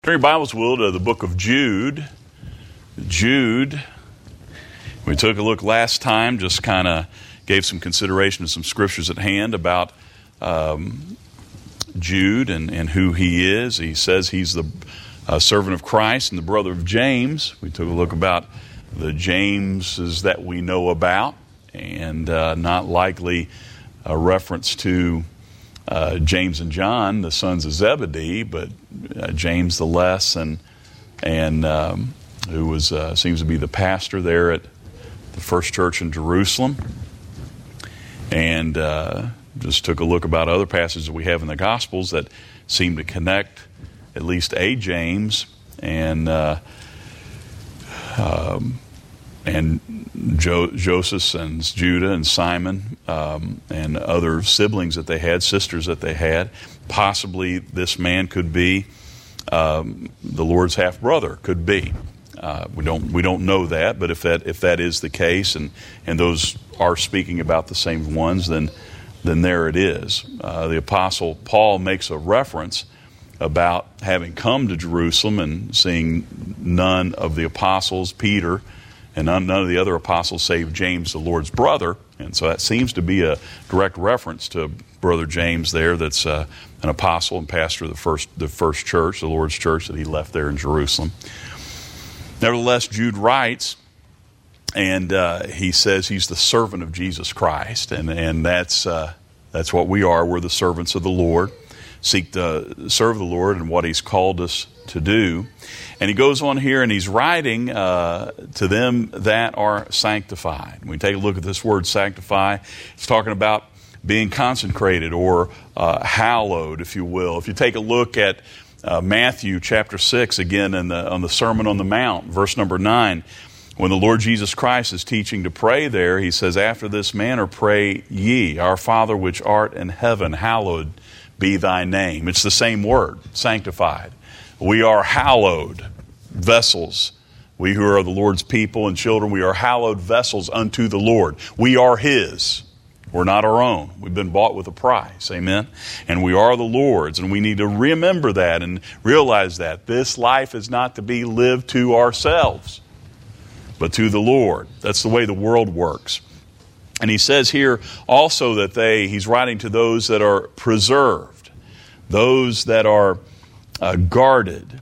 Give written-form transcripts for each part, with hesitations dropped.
Turn your Bibles, Will, to the book of Jude. Jude. We took a look last time, just kind of gave some consideration to some scriptures at hand about Jude and who he is. He says he's the servant of Christ and the brother of James. We took a look about the Jameses that we know about, and not likely a reference to James and John, the sons of Zebedee, but James the Less, and who was seems to be the pastor there at the First Church in Jerusalem, and just took a look about other passages that we have in the Gospels that seem to connect at least a James and Joseph and Judah and Simon and other siblings that they had, sisters that they had. Possibly this man could be the Lord's half brother. Could be. We don't know that, but if that is the case, and those are speaking about the same ones, then there it is. The Apostle Paul makes a reference about having come to Jerusalem and seeing none of the apostles, Peter, and none of the other apostles save James, the Lord's brother. And so that seems to be a direct reference to Brother James there, that's an apostle and pastor of the first church, the Lord's church that he left there in Jerusalem. Nevertheless, Jude writes, and he says he's the servant of Jesus Christ, and that's what we are. We're the servants of the Lord, seek to serve the Lord and what He's called us to do. And he goes on here and he's writing to them that are sanctified. When we take a look at this word sanctify, it's talking about being consecrated or hallowed, if you will. If you take a look at Matthew chapter 6, again on the Sermon on the Mount, verse number 9, when the Lord Jesus Christ is teaching to pray there, he says, "After this manner pray ye, our Father which art in heaven, hallowed be thy name." It's the same word, sanctified. We are hallowed vessels. We who are the Lord's people and children, we are hallowed vessels unto the Lord. We are His. We're not our own. We've been bought with a price. Amen? And we are the Lord's, and we need to remember that and realize that. This life is not to be lived to ourselves, but to the Lord. That's the way the world works. And he says here also that he's writing to those that are preserved, those that are guarded,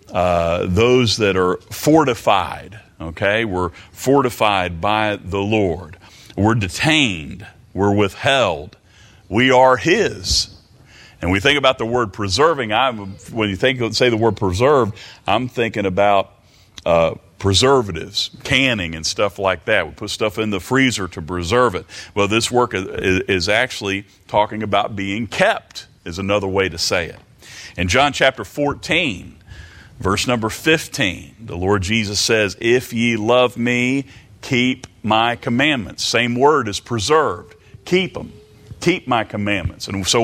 those that are fortified. Okay, we're fortified by the Lord. We're detained. We're withheld. We are His. And we think about the word preserving. When you say the word preserved, I'm thinking about preservatives, canning and stuff like that. We put stuff in the freezer to preserve it. Well, this work is actually talking about being kept, is another way to say it. In John chapter 14, verse number 15, the Lord Jesus says, "If ye love me, keep my commandments." Same word as preserved. Keep them. Keep my commandments. And so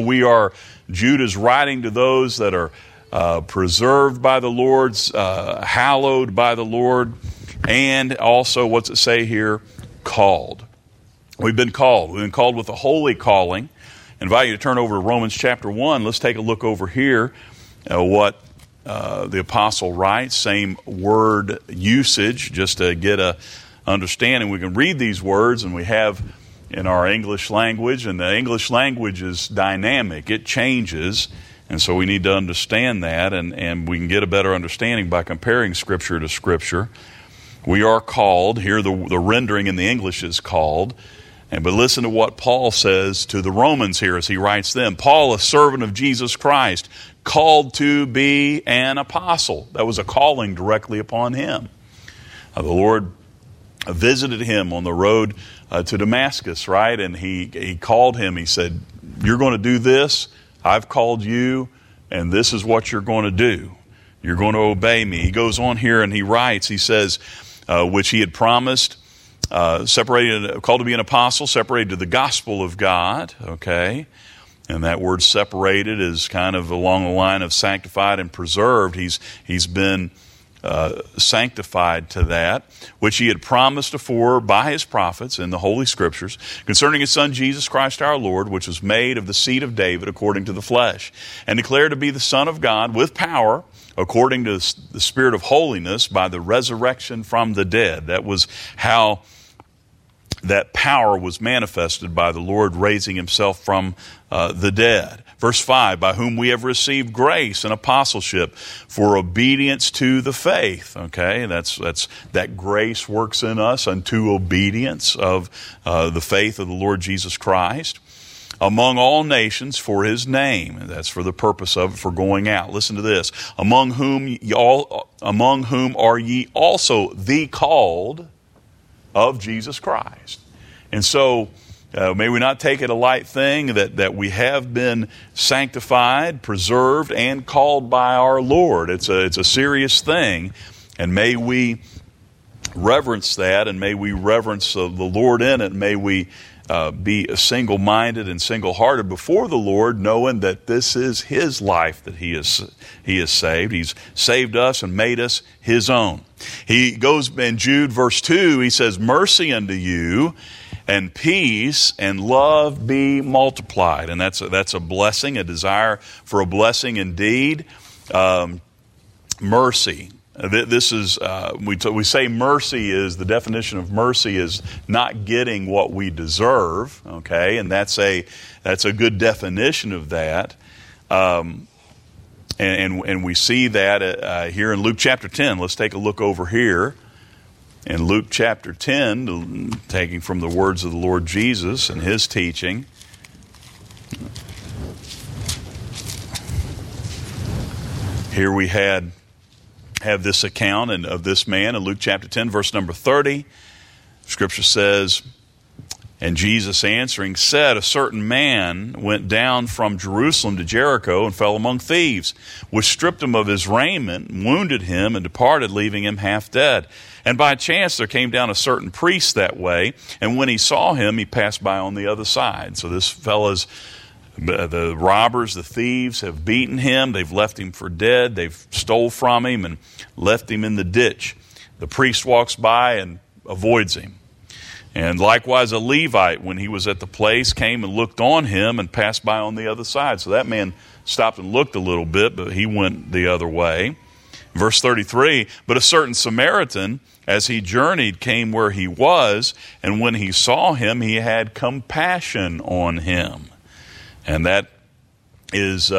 Jude is writing to those that are preserved by the Lord, hallowed by the Lord, and also, what's it say here? Called. We've been called. We've been called with a holy calling. I invite you to turn over to Romans chapter 1. Let's take a look over here what the apostle writes. Same word usage, just to get a understanding. We can read these words, and we have in our English language, and the English language is dynamic. It changes, and so we need to understand that, and we can get a better understanding by comparing Scripture to Scripture. We are called. Here the rendering in the English is called. But listen to what Paul says to the Romans here as he writes them. Paul, a servant of Jesus Christ, called to be an apostle. That was a calling directly upon him. The Lord visited him on the road to Damascus, right? And he called him. He said, "You're going to do this. I've called you, and this is what you're going to do. You're going to obey me." He goes on here and he writes, he says, which he had promised, called to be an apostle, separated to the gospel of God, okay? And that word separated is kind of along the line of sanctified and preserved. He's been sanctified to that, which he had promised afore by his prophets in the Holy Scriptures, concerning his Son Jesus Christ our Lord, which was made of the seed of David according to the flesh, and declared to be the Son of God with power according to the Spirit of holiness by the resurrection from the dead. That was how that power was manifested, by the Lord raising himself from the dead. Verse 5, by whom we have received grace and apostleship for obedience to the faith. Okay, that's that grace works in us unto obedience of the faith of the Lord Jesus Christ. Among all nations for his name. That's for the purpose of it, for going out. Listen to this. Among whom are ye also the called of Jesus Christ. And so, may we not take it a light thing that we have been sanctified, preserved, and called by our Lord. It's a serious thing. And may we reverence that, and may we reverence the Lord in it. May we be single-minded and single-hearted before the Lord, knowing that this is his life that he has saved. He's saved us and made us his own. He goes in Jude verse 2, he says, mercy unto you and peace and love be multiplied. And that's a blessing, a desire for a blessing indeed. Mercy. This is, we say mercy is, the definition of mercy is not getting what we deserve, okay? And that's a good definition of that. And we see that here in Luke chapter 10. Let's take a look over here. In Luke chapter 10, taking from the words of the Lord Jesus and his teaching. Here we have this account of this man in Luke chapter 10, verse number 30. Scripture says, and Jesus answering said, a certain man went down from Jerusalem to Jericho and fell among thieves, which stripped him of his raiment, wounded him, and departed, leaving him half dead. And by chance there came down a certain priest that way, and when he saw him, he passed by on the other side. So this fellow's, the robbers, the thieves have beaten him. They've left him for dead. They've stole from him and left him in the ditch. The priest walks by and avoids him. And likewise a Levite, when he was at the place, came and looked on him and passed by on the other side. So that man stopped and looked a little bit, but he went the other way. Verse 33, but a certain Samaritan, as he journeyed, came where he was, and when he saw him, he had compassion on him. And that is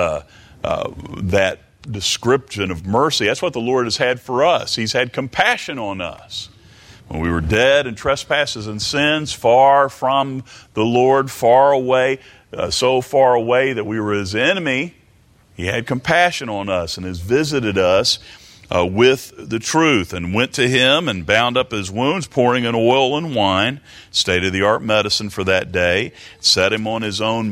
that description of mercy. That's what the Lord has had for us. He's had compassion on us. When we were dead in trespasses and sins, far from the Lord, far away, so far away that we were his enemy, he had compassion on us and has visited us with the truth, and went to him and bound up his wounds, pouring in oil and wine, state-of-the-art medicine for that day, set him on his own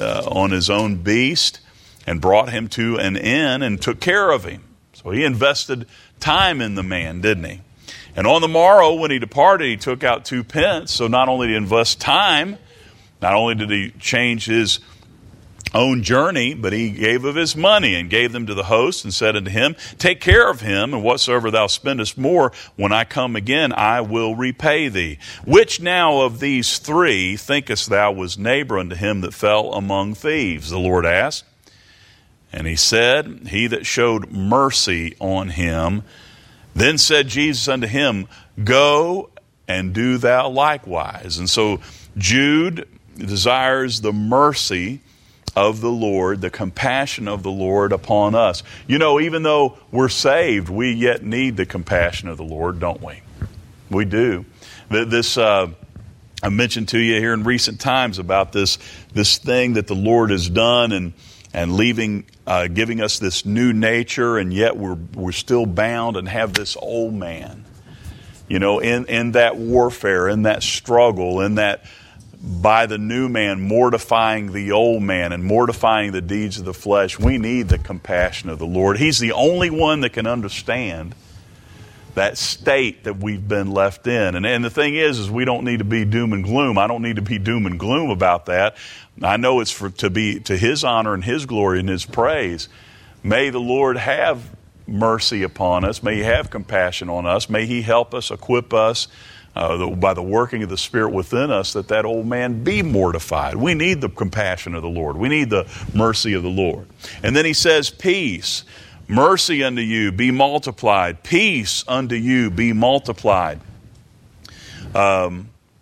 beast, and brought him to an inn and took care of him. So he invested time in the man, didn't he? And on the morrow, when he departed, he took out 2 pence. So not only did he invest time, not only did he change his own journey, but he gave of his money and gave them to the host and said unto him, take care of him, and whatsoever thou spendest more, when I come again, I will repay thee. Which now of these 3 thinkest thou was neighbor unto him that fell among thieves? The Lord asked. And he said, he that showed mercy on him. Then said Jesus unto him, go and do thou likewise. And so Jude desires the mercy of the Lord, the compassion of the Lord upon us. You know, even though we're saved, we yet need the compassion of the Lord, don't we? We do. This I mentioned to you here in recent times about this thing that the Lord has done and leaving, giving us this new nature, and yet we're still bound and have this old man. You know, in that warfare, in that struggle, in that by the new man mortifying the old man and mortifying the deeds of the flesh, we need the compassion of the Lord. He's the only one that can understand that state that we've been left in. And the thing is we don't need to be doom and gloom. I don't need to be doom and gloom about that. I know it's to be to his honor and his glory and his praise. May the Lord have mercy upon us. May he have compassion on us. May he help us, equip us by the working of the Spirit within us, that old man be mortified. We need the compassion of the Lord. We need the mercy of the Lord. And then he says peace. Mercy unto you be multiplied. Peace unto you be multiplied. The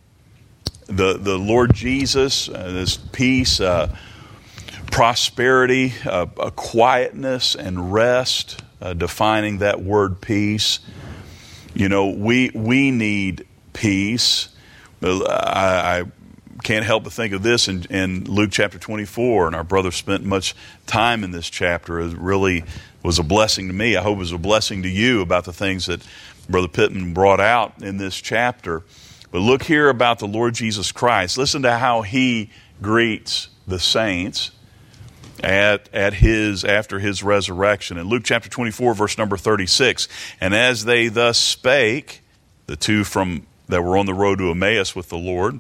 Lord Jesus, this peace, prosperity, a quietness and rest, defining that word peace. You know, we need peace. I can't help but think of this in Luke chapter 24, and our brother spent much time in this chapter. It really was a blessing to me. I hope it was a blessing to you about the things that Brother Pittman brought out in this chapter. But look here about the Lord Jesus Christ. Listen to how he greets the saints after his resurrection. In Luke chapter 24, verse number 36, and as they thus spake, the two that were on the road to Emmaus with the Lord,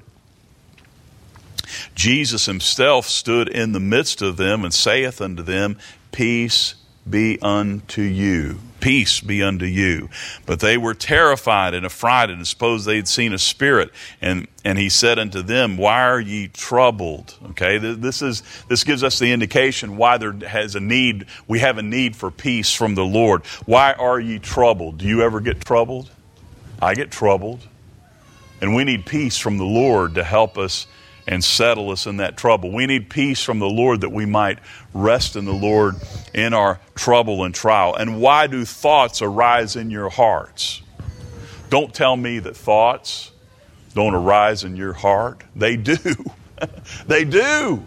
Jesus himself stood in the midst of them and saith unto them, Peace be unto you. Peace be unto you. But they were terrified and affrighted and supposed they had seen a spirit. And he said unto them, Why are ye troubled? Okay, this gives us the indication why we have a need for peace from the Lord. Why are ye troubled? Do you ever get troubled? I get troubled. And we need peace from the Lord to help us and settle us in that trouble. We need peace from the Lord that we might rest in the Lord in our trouble and trial. And why do thoughts arise in your hearts? Don't tell me that thoughts don't arise in your heart. They do. They do.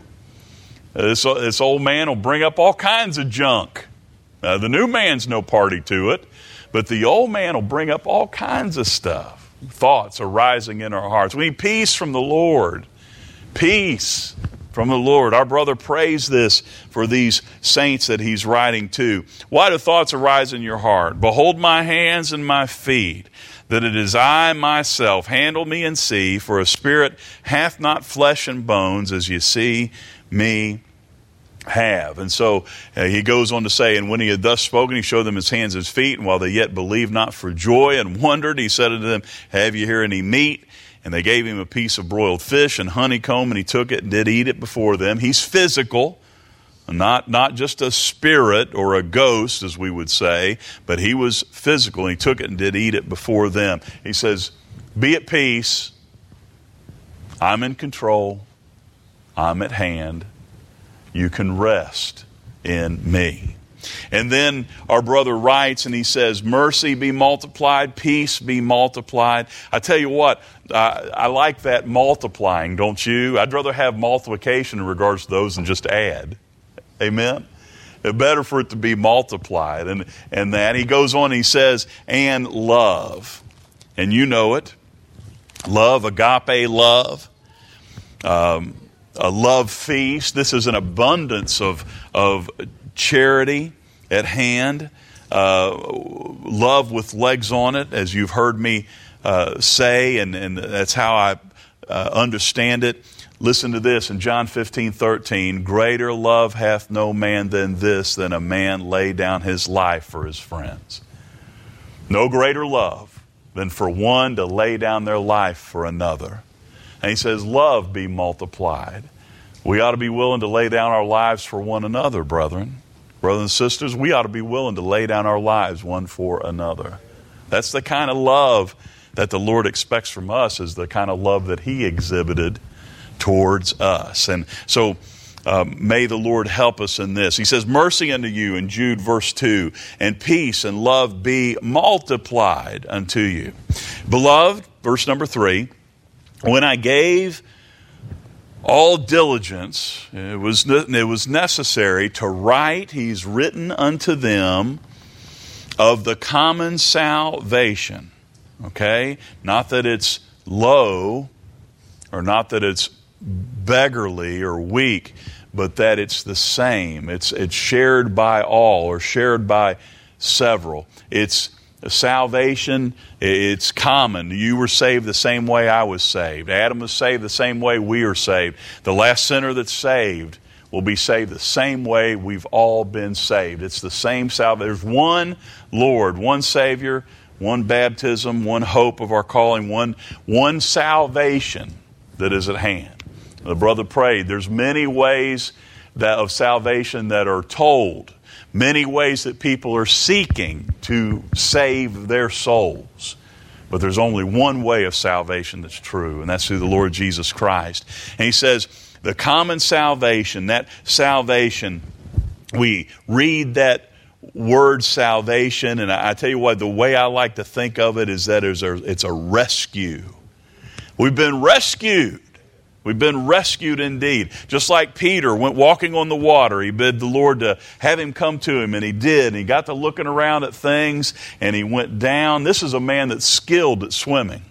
This old man will bring up all kinds of junk. The new man's no party to it, but the old man will bring up all kinds of stuff. Thoughts arising in our hearts. We need peace from the Lord. Peace from the Lord. Our brother prays this for these saints that he's writing to. Why do thoughts arise in your heart? Behold my hands and my feet, that it is I myself. Handle me and see, for a spirit hath not flesh and bones, as you see me have. And so he goes on to say, and when he had thus spoken, he showed them his hands and his feet, and while they yet believed not for joy and wondered, he said unto them, Have you here any meat? And they gave him a piece of broiled fish and honeycomb, and he took it and did eat it before them. He's physical, not just a spirit or a ghost, as we would say, but he was physical, and he took it and did eat it before them. He says, Be at peace. I'm in control. I'm at hand. You can rest in me. And then our brother writes and he says, Mercy be multiplied, peace be multiplied. I tell you what, I like that multiplying, don't you? I'd rather have multiplication in regards to those than just add. Amen? It's better for it to be multiplied. And that he goes on and he says, and love. And you know it. Love, agape love. A love feast. This is an abundance of charity at hand, love with legs on it, as you've heard me say, and that's how I understand it. Listen to this in John 15:13. Greater love hath no man than this, than a man lay down his life for his friends. No greater love than for one to lay down their life for another. And he says, love be multiplied. We ought to be willing to lay down our lives for one another, brethren. Brothers and sisters, we ought to be willing to lay down our lives one for another. That's the kind of love that the Lord expects from us, is the kind of love that he exhibited towards us. And so may the Lord help us in this. He says, Mercy unto you in Jude verse 2, and peace and love be multiplied unto you. Beloved, verse number 3, when I gave all diligence, it was necessary to write, he's written unto them of the common salvation. Okay? Not that it's low, or not that it's beggarly or weak, but that it's the same. It's shared by all, or shared by several. It's salvation, it's common. You were saved the same way I was saved. Adam was saved the same way we are saved. The last sinner that's saved will be saved the same way we've all been saved. It's the same salvation. There's one Lord, one Savior, one baptism, one hope of our calling, one salvation that is at hand. The brother prayed. There's many ways of salvation that are told, many ways that people are seeking to save their souls. But there's only one way of salvation that's true, and that's through the Lord Jesus Christ. And he says, the common salvation, that salvation, we read that word salvation, and I tell you what, the way I like to think of it is that it's a rescue. We've been rescued. We've been rescued indeed. Just like Peter went walking on the water, he bid the Lord to have him come to him, and he did. And he got to looking around at things, and he went down. This is a man that's skilled at swimming.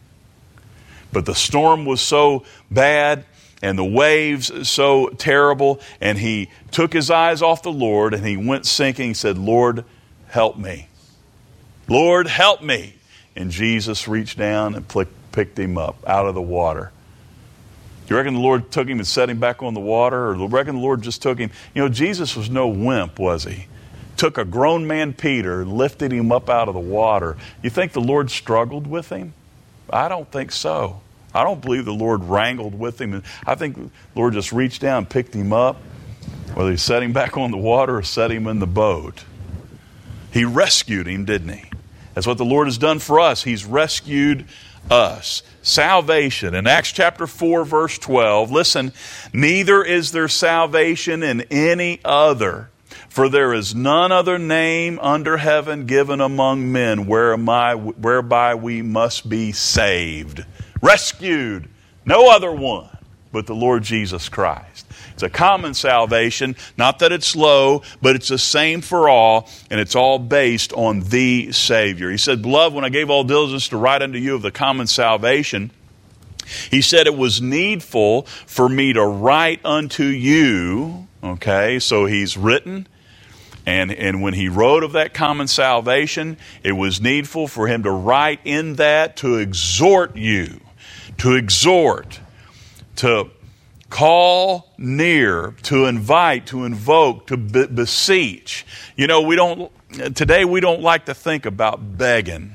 But the storm was so bad, and the waves so terrible, and he took his eyes off the Lord, and he went sinking. He said, Lord, help me. Lord, help me. And Jesus reached down and picked him up out of the water. You reckon the Lord took him and set him back on the water? Or you reckon the Lord just took him? You know, Jesus was no wimp, was he? Took a grown man, Peter, and lifted him up out of the water. You think the Lord struggled with him? I don't think so. I don't believe the Lord wrangled with him. I think the Lord just reached down and picked him up, whether he set him back on the water or set him in the boat. He rescued him, didn't he? That's what the Lord has done for us. He's rescued us. Salvation. In Acts chapter 4, verse 12, listen, neither is there salvation in any other, for there is none other name under heaven given among men whereby we must be saved. Rescued. No other one but the Lord Jesus Christ. It's a common salvation, not that it's low, but it's the same for all, and it's all based on the Savior. He said, beloved, when I gave all diligence to write unto you of the common salvation, he said it was needful for me to write unto you. Okay, so he's written, and when he wrote of that common salvation, it was needful for him to write in that to exhort you, to exhort, to call near, to invite, to invoke, to beseech. You know, today we don't like to think about begging.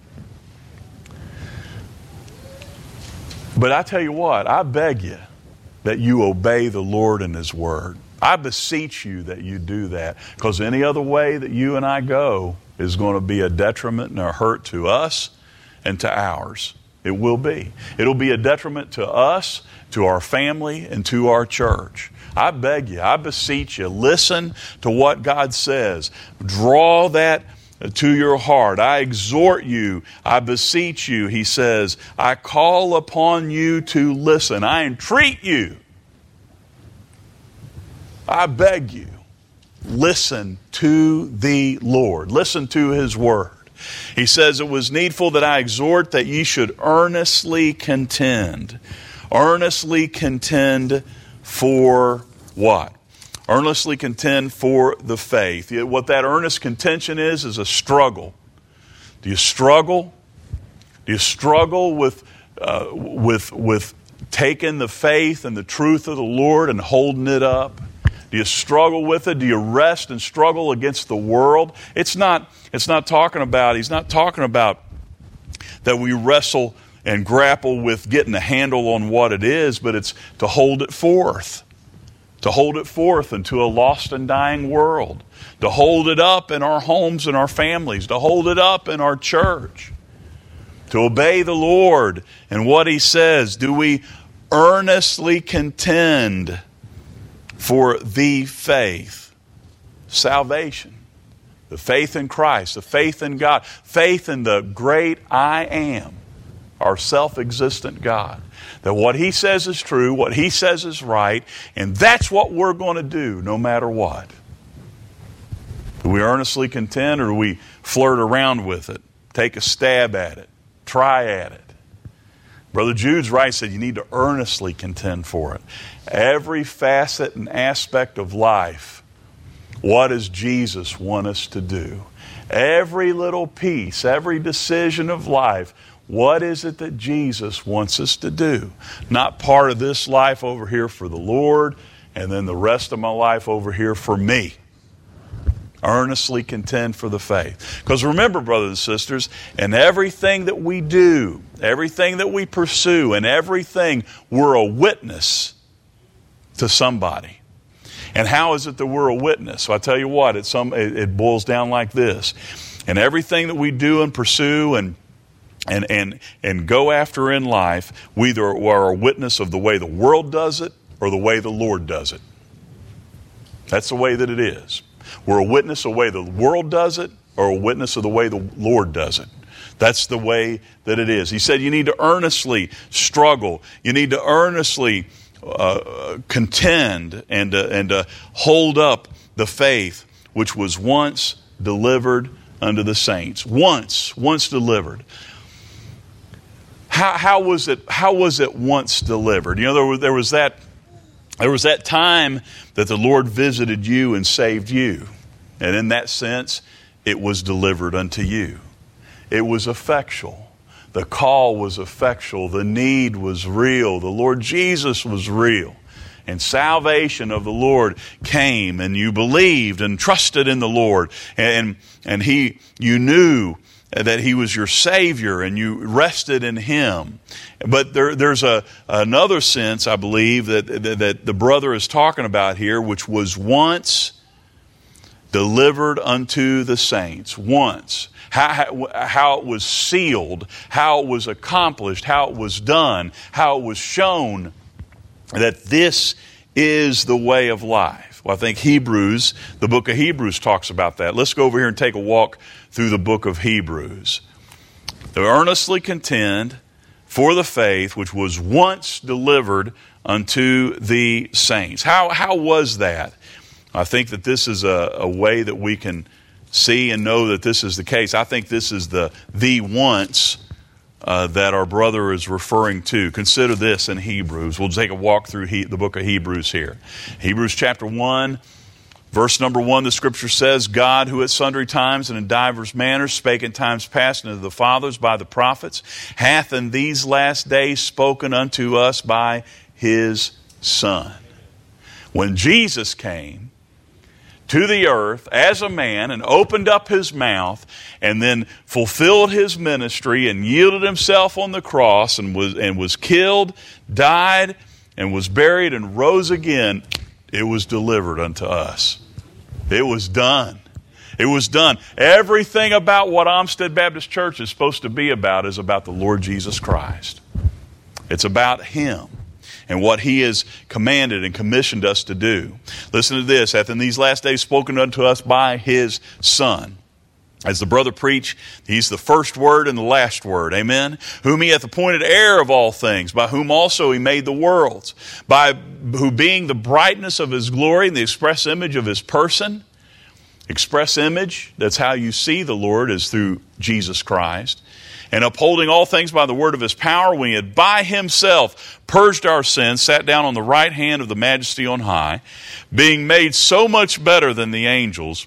But I tell you what, I beg you that you obey the Lord and His Word. I beseech you that you do that, because any other way that you and I go is going to be a detriment and a hurt to us and to ours. It will be. It'll be a detriment to us, to our family, and to our church. I beg you, I beseech you, listen to what God says. Draw that to your heart. I exhort you, I beseech you, he says, I call upon you to listen. I entreat you. I beg you, listen to the Lord. Listen to His Word. He says, it was needful that I exhort that ye should earnestly contend. Earnestly contend for what? Earnestly contend for the faith. What that earnest contention is a struggle. Do you struggle? Do you struggle with taking the faith and the truth of the Lord and holding it up? Do you struggle with it? Do you rest and struggle against the world? He's not talking about that we wrestle and grapple with getting a handle on what it is, but it's to hold it forth. To hold it forth into a lost and dying world. To hold it up in our homes and our families. To hold it up in our church. To obey the Lord and what He says. Do we earnestly contend for the faith? Salvation. The faith in Christ. The faith in God. Faith in the great I Am. Our self-existent God. That what He says is true, what He says is right, and that's what we're going to do no matter what. Do we earnestly contend, or do we flirt around with it? Take a stab at it. Try at it. Brother Jude's right, said you need to earnestly contend for it. Every facet and aspect of life, what does Jesus want us to do? Every little piece, every decision of life, what is it that Jesus wants us to do? Not part of this life over here for the Lord, and then the rest of my life over here for me. Earnestly contend for the faith. Because remember, brothers and sisters, in everything that we do, everything that we pursue, and everything, we're a witness to somebody. And how is it that we're a witness? So I tell you what, it boils down like this. And everything that we do and pursue and go after in life, we either are a witness of the way the world does it or the way the Lord does it. That's the way that it is. We're a witness of the way the world does it or a witness of the way the Lord does it. That's the way that it is. He said you need to earnestly struggle. You need to earnestly contend and hold up the faith which was once delivered unto the saints. Once delivered. How was it once delivered? You know, there was that time that the Lord visited you and saved you. And in that sense, it was delivered unto you. It was effectual. The call was effectual. The need was real. The Lord Jesus was real. And salvation of the Lord came, and you believed and trusted in the Lord. And you knew that He was your Savior, and you rested in Him. But there's another sense, I believe, that the brother is talking about here, which was once delivered unto the saints. Once. How it was sealed, how it was accomplished, how it was done, how it was shown that this is the way of life. Well, I think the book of Hebrews talks about that. Let's go over here and take a walk through the book of Hebrews. To earnestly contend for the faith which was once delivered unto the saints. How was that? I think that this is a way that we can see and know that this is the case. I think this is the once that our brother is referring to. Consider this in Hebrews. We'll take a walk through the book of Hebrews here. Hebrews chapter 1, verse number 1, the Scripture says, God, who at sundry times and in divers manners spake in times past unto the fathers by the prophets, hath in these last days spoken unto us by His Son. When Jesus came to the earth as a man and opened up His mouth and then fulfilled His ministry and yielded Himself on the cross and was killed, died, and was buried and rose again, it was delivered unto us. It was done. It was done. Everything about what Olmsted Baptist Church is supposed to be about is about the Lord Jesus Christ. It's about Him and what He has commanded and commissioned us to do. Listen to this. Hath in these last days spoken unto us by His Son. As the brother preached, He's the first word and the last word. Amen? Whom He hath appointed heir of all things, by whom also He made the worlds, by who being the brightness of His glory and the express image of His person. Express image, that's how you see the Lord, is through Jesus Christ. And upholding all things by the word of His power, when He had by Himself purged our sins, sat down on the right hand of the Majesty on high, being made so much better than the angels,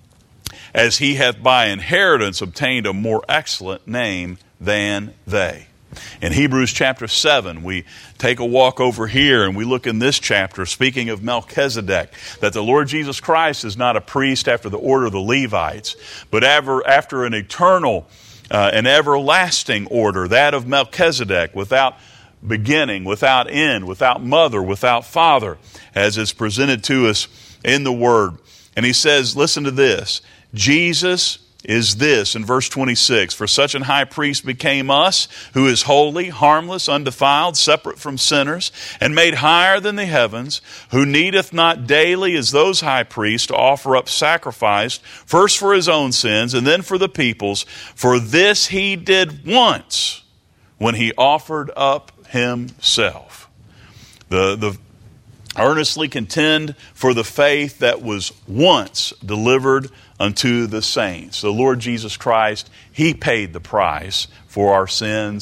as He hath by inheritance obtained a more excellent name than they. In Hebrews chapter 7, we take a walk over here and we look in this chapter, speaking of Melchizedek, that the Lord Jesus Christ is not a priest after the order of the Levites, but after an eternal an everlasting order, that of Melchizedek, without beginning, without end, without mother, without father, as is presented to us in the Word. And he says, listen to this, Jesus is this, in verse 26, for such an high priest became us, who is holy, harmless, undefiled, separate from sinners, and made higher than the heavens, who needeth not daily as those high priests to offer up sacrifice, first for His own sins, and then for the people's. For this He did once, when He offered up Himself. The earnestly contend for the faith that was once delivered unto the saints. The Lord Jesus Christ, He paid the price for our sins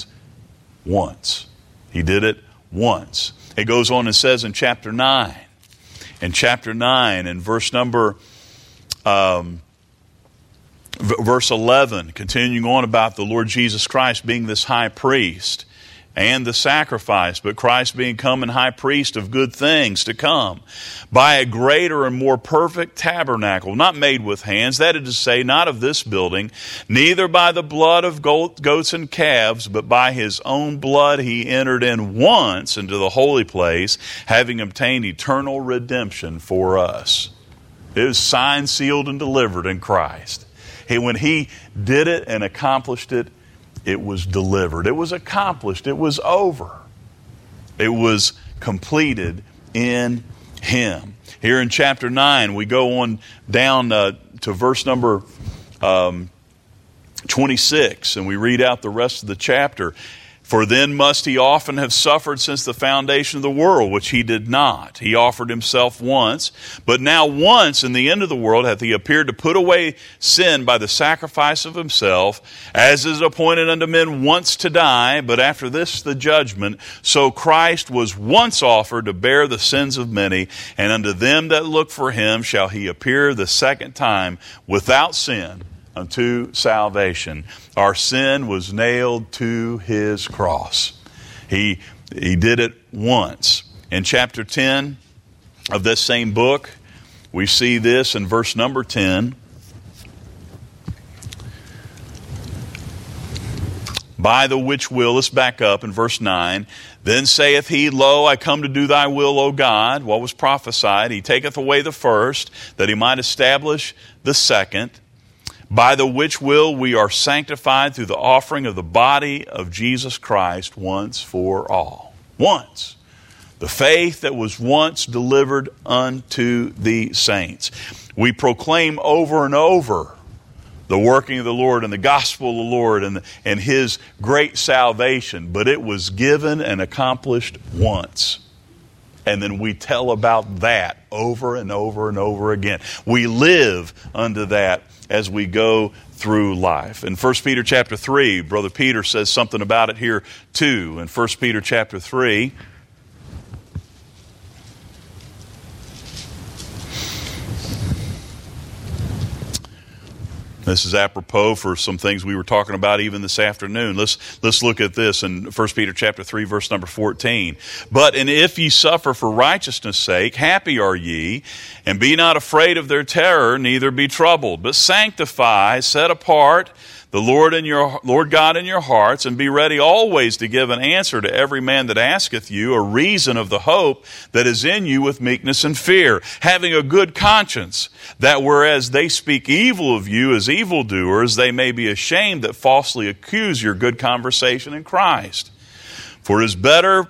once. He did it once. It goes on and says in chapter 9, in verse number verse 11, continuing on about the Lord Jesus Christ being this high priest, and the sacrifice, but Christ being come and high priest of good things to come, by a greater and more perfect tabernacle, not made with hands, that is to say, not of this building, neither by the blood of goats and calves, but by his own blood he entered in once into the holy place, having obtained eternal redemption for us. It was signed, sealed, and delivered in Christ. When he did it and accomplished it, it was delivered. It was accomplished. It was over. It was completed in him. Here in chapter 9, we go on down to verse number 26, and we read out the rest of the chapter. For then must he often have suffered since the foundation of the world, which he did not. He offered himself once, but now once in the end of the world hath he appeared to put away sin by the sacrifice of himself, as is appointed unto men once to die, but after this the judgment. So Christ was once offered to bear the sins of many, and unto them that look for him shall he appear the second time without sin, unto salvation. Our sin was nailed to his cross. He did it once. In chapter 10 of this same book, we see this in verse number 10. By the which will, let's back up in verse 9. Then saith he, Lo, I come to do thy will, O God. What was prophesied? He taketh away the first, that he might establish the second. By the which will we are sanctified through the offering of the body of Jesus Christ once for all. Once. The faith that was once delivered unto the saints. We proclaim over and over the working of the Lord and the gospel of the Lord and his great salvation, but it was given and accomplished once. And then we tell about that over and over and over again. We live unto that as we go through life. In 1 Peter chapter 3, Brother Peter says something about it here too. In 1 Peter chapter 3, this is apropos for some things we were talking about even this afternoon. Let's look at this in 1 Peter chapter 3, verse number 14. And if ye suffer for righteousness' sake, happy are ye, and be not afraid of their terror, neither be troubled. But sanctify, set apart the Lord God in your hearts, and be ready always to give an answer to every man that asketh you a reason of the hope that is in you with meekness and fear, having a good conscience, that whereas they speak evil of you as evildoers, they may be ashamed that falsely accuse your good conversation in Christ. For it is better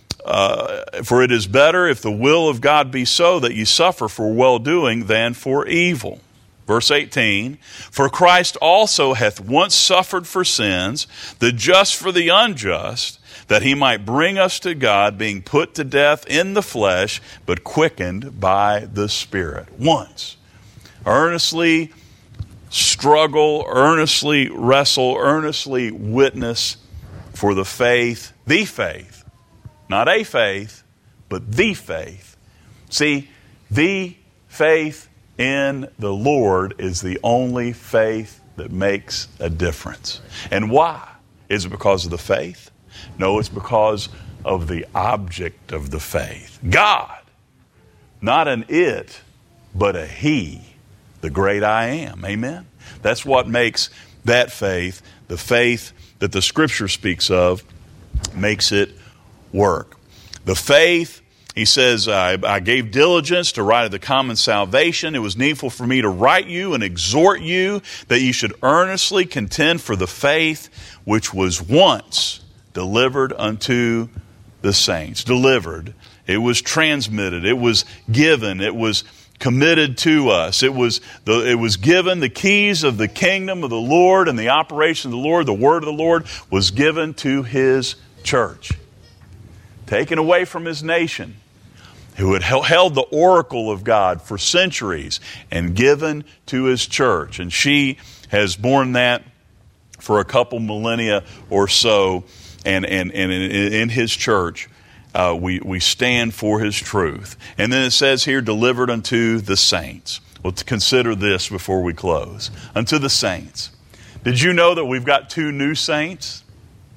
if the will of God be so that ye suffer for well-doing than for evil. Verse 18, for Christ also hath once suffered for sins, the just for the unjust, that he might bring us to God, being put to death in the flesh, but quickened by the Spirit. Once. Earnestly struggle, earnestly wrestle, earnestly witness for the faith, not a faith, but the faith. See, the faith in the Lord is the only faith that makes a difference. And why? Is it because of the faith? No, it's because of the object of the faith. God. Not an it, but a he, the great I am. Amen? That's what makes that faith, the faith that the Scripture speaks of, makes it work. The faith, he says, I gave diligence to write of the common salvation. It was needful for me to write you and exhort you that you should earnestly contend for the faith which was once delivered unto the saints. Delivered. It was transmitted. It was given. It was committed to us. It was given. The keys of the kingdom of the Lord and the operation of the Lord, the word of the Lord, was given to his church. Taken away from his nation, who had held the oracle of God for centuries, and given to his church. And she has borne that for a couple millennia or so. And in his church, we stand for his truth. And then it says here, delivered unto the saints. Well, to consider this before we close. Unto the saints. Did you know that we've got two new saints?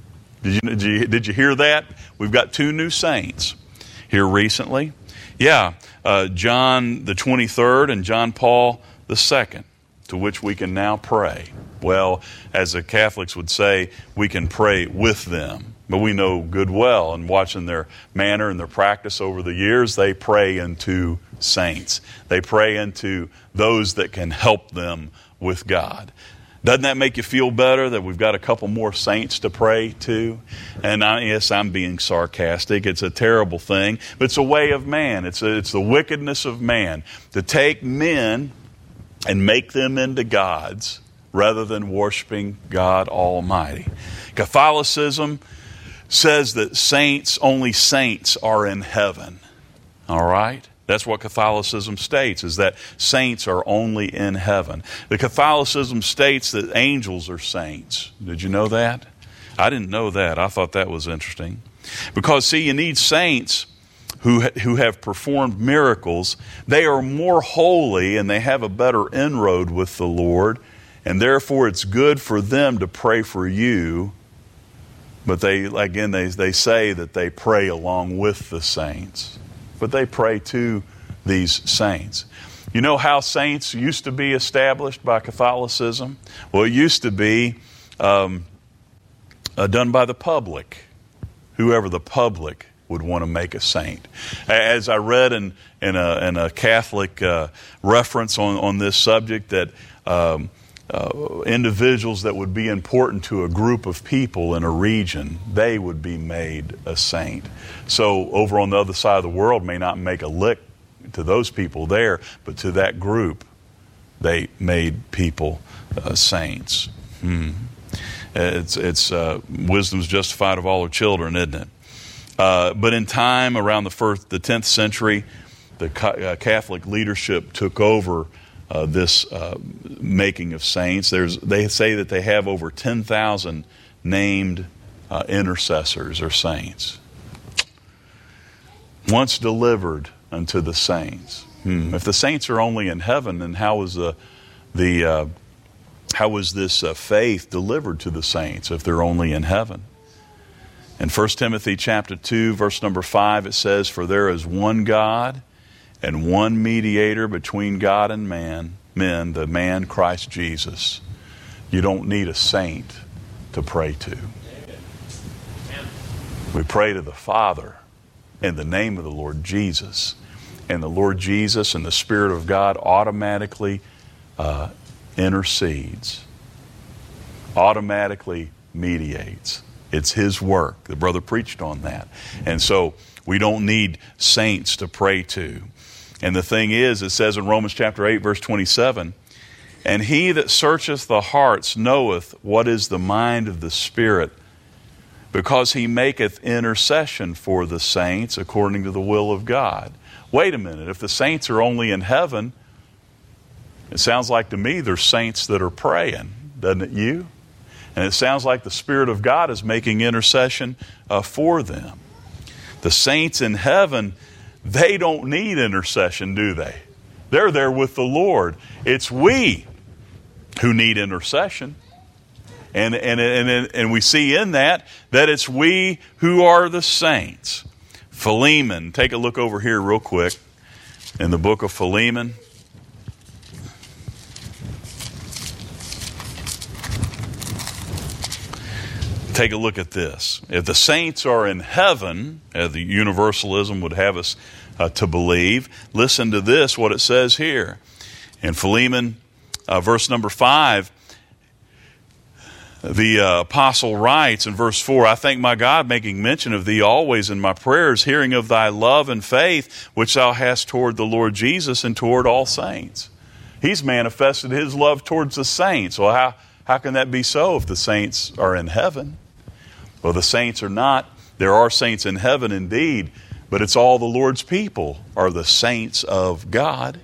Did you hear that? We've got 2 new saints here recently. Yeah, John the 23rd and John Paul the 2nd, to which we can now pray. Well, as the Catholics would say, we can pray with them. But we know good well, and watching their manner and their practice over the years, they pray into saints. They pray into those that can help them with God. Doesn't that make you feel better that we've got a couple more saints to pray to? And yes, I'm being sarcastic. It's a terrible thing, but it's a way of man. It's the wickedness of man to take men and make them into gods rather than worshiping God Almighty. Catholicism says that only saints are in heaven. All right? That's what Catholicism states, is that saints are only in heaven. The Catholicism states that angels are saints. Did you know that? I didn't know that. I thought that was interesting. Because, see, you need saints who have performed miracles. They are more holy and they have a better inroad with the Lord, and therefore it's good for them to pray for you. But they say that they pray along with the saints. But they pray to these saints. You know how saints used to be established by Catholicism? Well, it used to be done by the public, whoever the public would want to make a saint. As I read in a Catholic reference on this subject, that individuals that would be important to a group of people in a region, they would be made a saint. So over on the other side of the world may not make a lick to those people there, but to that group, they made people saints. It's wisdom's justified of all her children, isn't it? But in time, around the 10th century, the Catholic leadership took over this making of saints. They say that they have over 10,000 named intercessors or saints, once delivered unto the saints. If the saints are only in heaven, then how was this faith delivered to the saints if they're only in heaven? In 1 Timothy chapter 2, verse number 5, it says, "For there is one God and one mediator between God and men, the man Christ Jesus." You don't need a saint to pray to. We pray to the Father in the name of the Lord Jesus. And the Lord Jesus and the Spirit of God automatically intercedes, automatically mediates. It's His work. The brother preached on that. And so we don't need saints to pray to. And the thing is, it says in Romans chapter 8, verse 27, "And he that searcheth the hearts knoweth what is the mind of the Spirit, because he maketh intercession for the saints according to the will of God." Wait a minute, if the saints are only in heaven, it sounds like to me there's saints that are praying, doesn't it you? And it sounds like the Spirit of God is making intercession for them. The saints in heaven, they don't need intercession, do they? They're there with the Lord. It's we who need intercession. And we see in that it's we who are the saints. Philemon, take a look over here real quick in the book of Philemon. Take a look at this. If the saints are in heaven, as the universalism would have us to believe, listen to this, what it says here. In Philemon, verse number 5, the apostle writes in verse 4, "I thank my God, making mention of thee always in my prayers, hearing of thy love and faith, which thou hast toward the Lord Jesus and toward all saints." He's manifested His love towards the saints. Well, how can that be so if the saints are in heaven? Well, the saints are not. There are saints in heaven indeed, but it's all the Lord's people are the saints of God.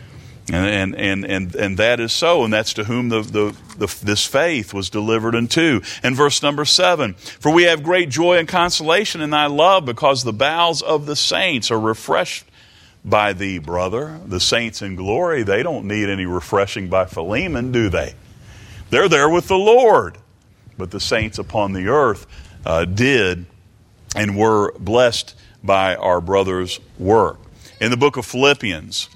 And that is so, and that's to whom this faith was delivered unto. And verse number 7, "For we have great joy and consolation in thy love, because the bowels of the saints are refreshed by thee, brother." The saints in glory, they don't need any refreshing by Philemon, do they? They're there with the Lord. But the saints upon the earth, did and were blessed by our brother's work. In the book of Philippians,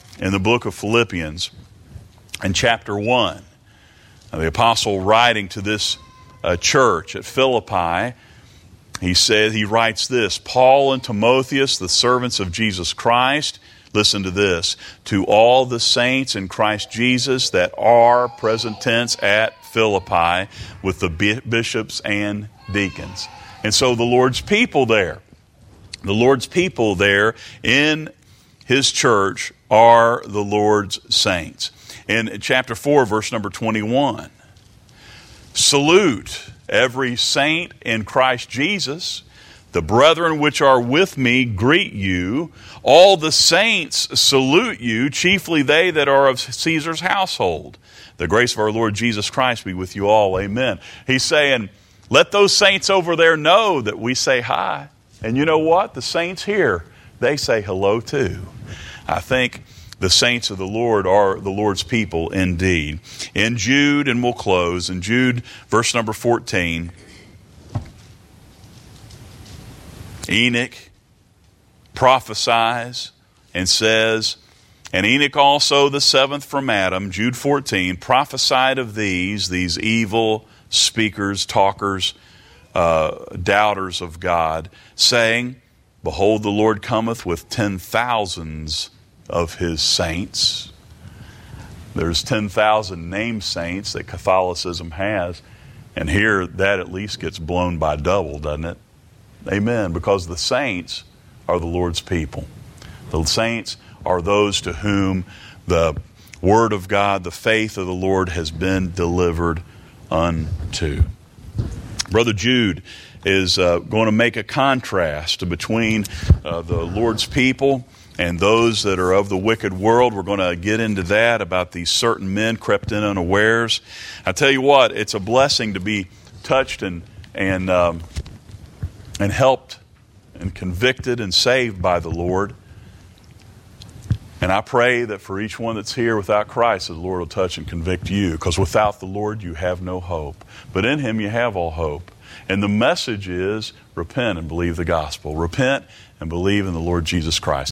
in chapter 1, the apostle writing to this church at Philippi, he writes this: Paul and Timotheus, the servants of Jesus Christ, listen to this, to all the saints in Christ Jesus that are, present tense, at Philippi, with the bishops and deacons. And so the Lord's people there in His church are the Lord's saints. In chapter 4, verse number 21, salute every saint in Christ Jesus. The brethren which are with me greet you. All the saints salute you, chiefly they that are of Caesar's household. The grace of our Lord Jesus Christ be with you all. Amen. He's saying, let those saints over there know that we say hi. And you know what? The saints here, they say hello too. I think the saints of the Lord are the Lord's people indeed. In Jude, and we'll close, in Jude, verse number 14, Enoch prophesies and says, and Enoch also, the seventh from Adam, Jude 14, prophesied of these evil speakers, talkers, doubters of God, saying, behold, the Lord cometh with 10,000s of His saints. There's 10,000 named saints that Catholicism has, and here that at least gets blown by double, doesn't it? Amen, because the saints are the Lord's people. The saints are those to whom the Word of God, the faith of the Lord has been delivered unto. Brother Jude is going to make a contrast between the Lord's people and those that are of the wicked world. We're going to get into that, about these certain men crept in unawares. I tell you what, it's a blessing to be touched and helped and convicted and saved by the Lord. And I pray that for each one that's here without Christ, the Lord will touch and convict you, because without the Lord you have no hope. But in Him you have all hope. And the message is repent and believe the gospel. Repent and believe in the Lord Jesus Christ.